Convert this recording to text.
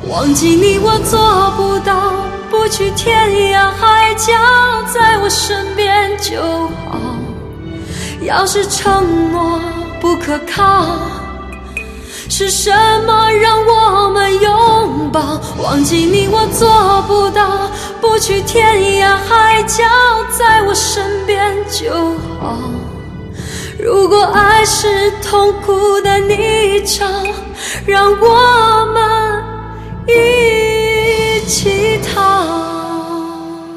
忘记你我做不到，不去天涯海角，在我身边就好。要是承诺不可靠，是什么让我们拥抱？忘记你我做不到，不去天涯海角，在我身边就好。如果爱是痛苦的泥沼，让我们一起逃。